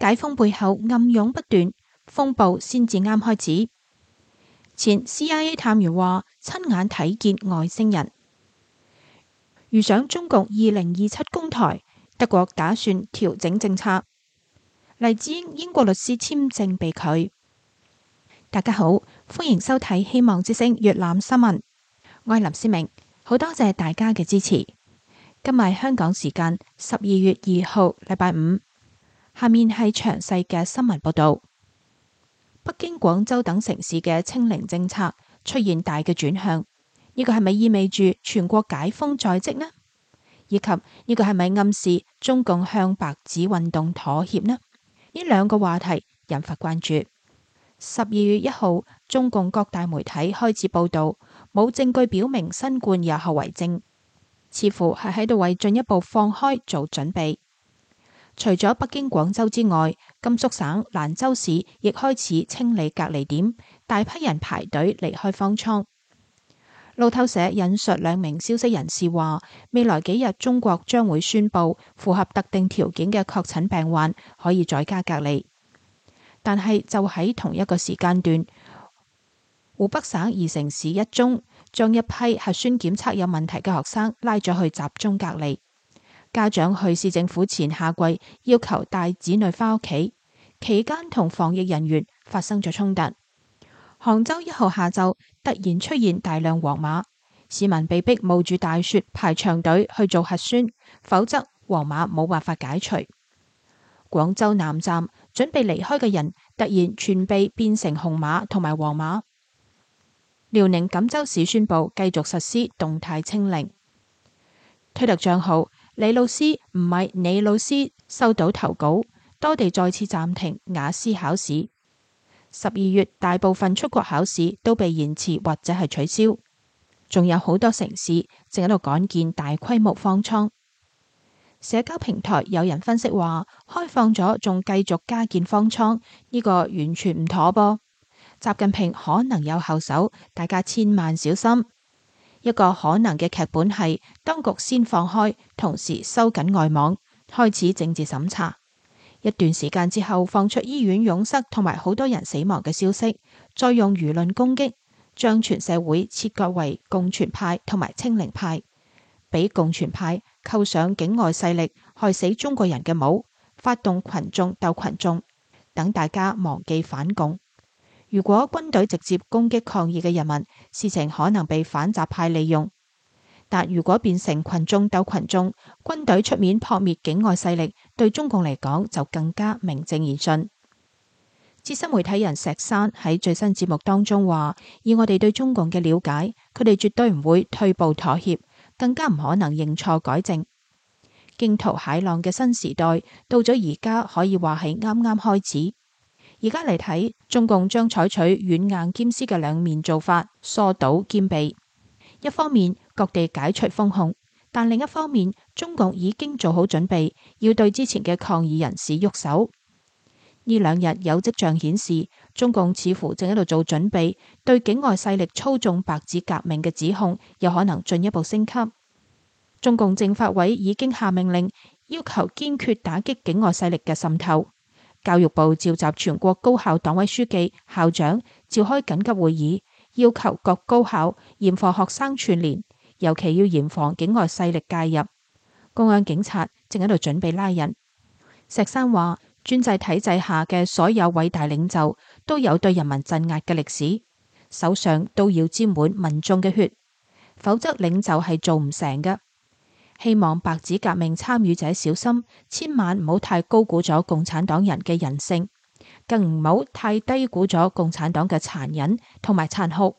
解封背後暗湧不斷，風暴先至啱開始。前 CIA 探員話親眼睇見外星人。遇上中共2027攻台，德國打算調整政策。黎智英英國律師簽證被拒。大家好，歡迎收睇希望之聲粵覽新聞。我係林思明，好多謝大家嘅支持。今日香港時間12月2號禮拜五，下面係詳細嘅新聞報道。北京、廣州等城市嘅清零政策出現大嘅轉向，呢個係咪意味住全國解封在即呢？以及呢個係咪暗示中共向白紙運動妥協呢？呢兩個話題引發關注。12月1號，中共各大媒體開始報道，冇證據表明新冠有後遺症，似乎係喺度為進一步放開做準備。除咗北京、廣州之外，甘肅省蘭州市亦開始清理隔離點，大批人排隊離開方艙。路透社引述兩名消息人士話，未來幾日中國將會宣布符合特定條件嘅確診病患可以在家隔離。但係就喺同一個時間段，湖北省宜城市一中將一批核酸檢測有問題嘅學生拉咗去集中隔離。家長去市政府前下跪，要求帶子女返屋企，期間同防疫人員發生咗衝突。杭州1號下晝突然出現大量黃碼，市民被逼冒住大雪排長隊去做核酸，否則黃碼冇辦法解除。廣州南站準備離開嘅人突然全被變成紅碼同埋黃碼。遼寧錦州市宣布繼續實施動態清零。推特賬號李老師唔係你老師收到投稿，多地再次暫停雅思考試。12月大部分出國考試都被延遲或者係取消，仲有好多城市正喺度趕建大規模方艙。社交平台有人分析話，開放咗仲繼續加建方艙，呢個完全唔妥噃。習近平可能有後手，大家千萬小心。一個可能嘅劇本係，當局先放開，同時收緊外網，開始政治審查。一段時間之後，放出醫院擁塞同埋好多人死亡嘅消息，再用輿論攻擊，將全社會切割為共存派同埋清零派。俾共存派扣上境外勢力害死中國人嘅帽，發動群眾鬥群眾，等大家忘記反共。如果軍隊直接攻擊抗議嘅人民，事情可能被反習派利用。但如果變成群眾鬥群眾，軍隊出面撲滅境外勢力，對中共嚟講就更加名正言順。資深媒體人石山喺最新節目當中話，以我哋對中共嘅了解，佢哋絕對唔會退步妥協，更加唔可能認錯改正。驚濤駭浪嘅新時代到咗而家，可以話係啱啱開始。而家嚟睇，中共將採取軟硬兼施嘅兩面做法，疏導兼備。一方面各地解除封控，但另一方面中共已經做好準備，要對之前嘅抗議人士喐手。呢兩日有跡象顯示，中共似乎正喺度做準備，對境外勢力操縱白紙革命嘅指控有可能進一步升級。中共政法委已經下命令，要求堅決打擊境外勢力嘅滲透。教育部召集全國高校黨委書記、校長召開緊急會議，要求各高校嚴防學生串聯，尤其要嚴防境外勢力介入。公安警察正喺度準備拉人。石山話，專制體制下嘅所有偉大領袖都有對人民鎮壓嘅歷史，手上都要沾滿民眾嘅血，否則領袖係做唔成嘅。希望白紙革命參與者小心，千萬唔好太高估咗共產黨人嘅人性，更唔好太低估咗共產黨嘅殘忍同埋殘酷。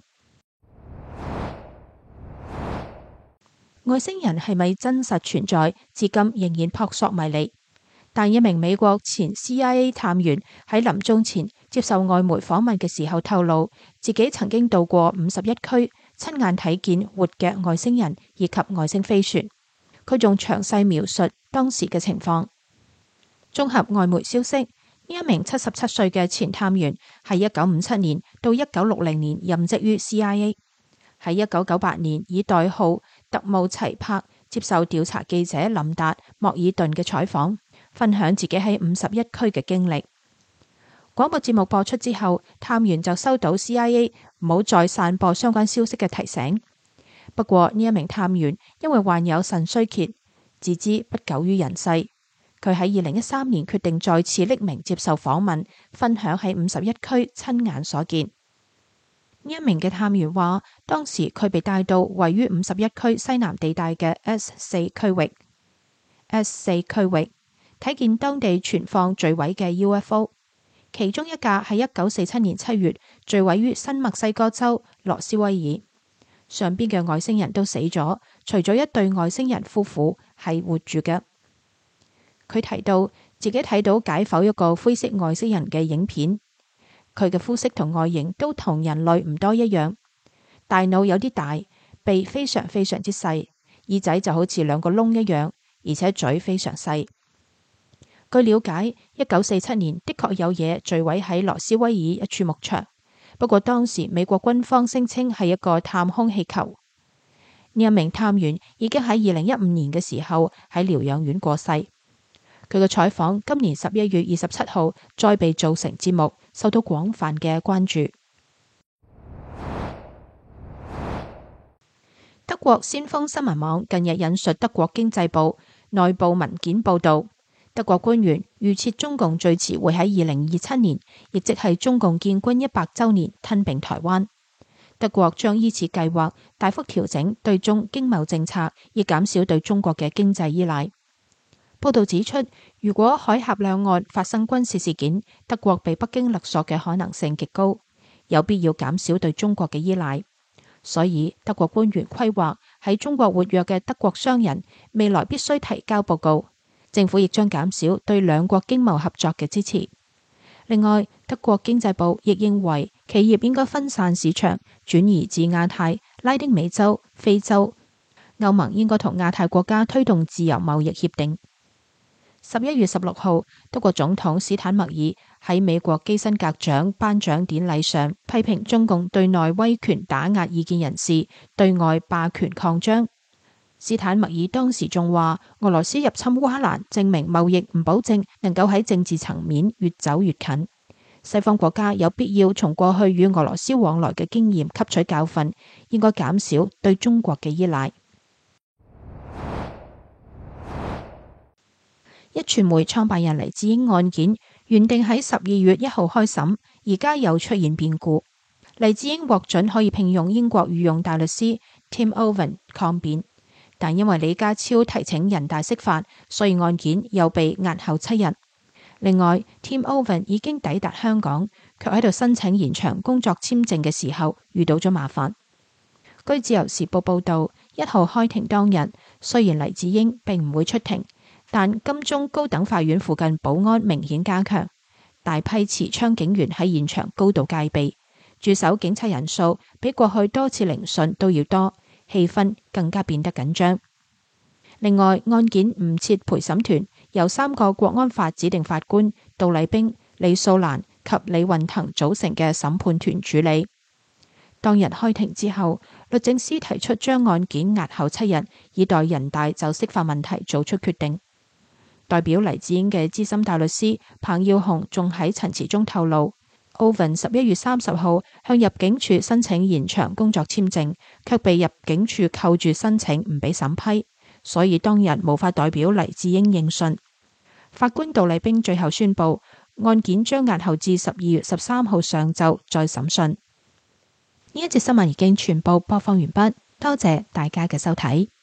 外星人係咪真實存在，至今仍然撲朔迷離。但一名美國前 CIA 探員喺臨終前接受外媒訪問嘅時候透露，自己曾經到過51區，親眼睇見活嘅外星人以及外星飛船。佢仲詳細描述當時嘅情況。綜合外媒消息，呢一名77歲嘅前探員係1957年到1960年任職於 CIA， 喺1998年以代號特務齊柏接受調查記者林達莫爾頓嘅採訪， 分享自己喺51區嘅經歷。廣播節目播出之後，探員就收到 CIA 唔好再散播相關消息嘅提醒。不過呢一名探員因為患有腎衰竭，自知不久於人世。佢喺2013年決定再次匿名接受訪問，分享喺51區親眼所見。呢一名嘅探員話，當時佢被帶到位於51區西南地帶嘅 S4 區域，睇見當地存放墜毀嘅 UFO， 其中一架係1947年7月墜毀於新墨西哥州羅斯威爾，上邊嘅外星人都死咗，除咗一對外星人夫婦係活住嘅。佢提到自己睇到解剖一個灰色外星人嘅影片。佢嘅膚色同外形都同人類唔多一樣，大腦有啲大，鼻非常非常之細，耳仔就好似兩個窿一樣，而且嘴非常細。據了解，1947年的確有嘢墜毀喺羅斯威爾一處牧場，不過當時美國軍方聲稱係一個探空氣球。呢一名探員已經喺2015年嘅時候喺療養院過世。佢嘅採訪今年11月27號再被做成節目，受到廣泛嘅關注。德國先鋒新聞網近日引述德國經濟部內部文件報道，德國官員預設中共最遲會喺2027年，亦即係中共建軍100週年吞併台灣。德國將依此計劃大幅調整對中經貿政策，以減少對中國嘅經濟依賴。報道指出，如果海峽兩岸發生軍事事件，德國被北京勒索嘅可能性極高，有必要減少對中國嘅依賴。所以德國官員規劃喺中國活躍嘅德國商人未來必須提交報告，政府亦將減少對兩國經貿合作嘅支持。另外，德國經濟部亦認為企業應該分散市場，轉移至亞太、拉丁美洲、非洲。歐盟應該同亞太國家推動自由貿易協定。11月16號，德國總統史坦默爾喺美國基辛格獎頒獎典禮上批評中共對內威權打壓異見人士，對外霸權擴張。史坦默爾當時仲話，俄羅斯入侵烏克蘭證明貿易唔保證能夠喺政治層面越走越近。西方國家有必要從過去與俄羅斯往來嘅經驗吸取教訓，應該減少對中國嘅依賴。壹傳媒創辦人黎智英案件原定喺12月1號開審，而家又出現變故。黎智英獲准可以聘用英國御用大律師 Tim Owen 抗辯，但因為李家超提請人大釋法，所以案件又被押後7日。另外 Tim Owen 已經抵達香港，卻喺度申請延長工作簽證嘅時候遇到咗麻煩。據自由時報報道，1號開庭當日，雖然黎智英並唔會出庭，但金鐘高等法院附近保安明顯加強，大批持槍警員喺現場高度戒備，駐守警察人數比過去多次聆訊都要多，氣氛更加變得緊張。另外，案件唔設陪審團，由3個國安法指定法官杜麗冰、李素蘭及李運騰組成嘅審判團處理。當日開庭之後，律政司提出將案件押後7日，以待人大就釋法問題做出決定。代表黎智英嘅資深大律師彭耀雄仲喺陳詞中透露，Owen 11月30號向入境處申請延長工作簽證，卻被入境處扣住申請唔俾審批，所以當日無法代表黎智英應訊。法官杜麗冰最後宣布，案件將押後至12月13號上晝再審訊。呢一節新聞已經全部播放完畢，多謝大家嘅收睇。